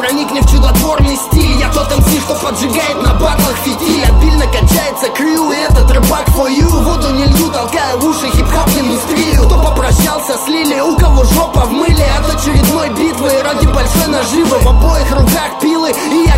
проникни в чудотворный стиль. Я тот МС, что поджигает на батлах фитиль. Обильно качается крю, и этот рэпак for you. Воду не лью, толкая в уши хип-хоп индустрию. Кто попрощался с Лили, у кого жопа в мыле от очередной битвы ради большой наживы. В обоих руках пилы, и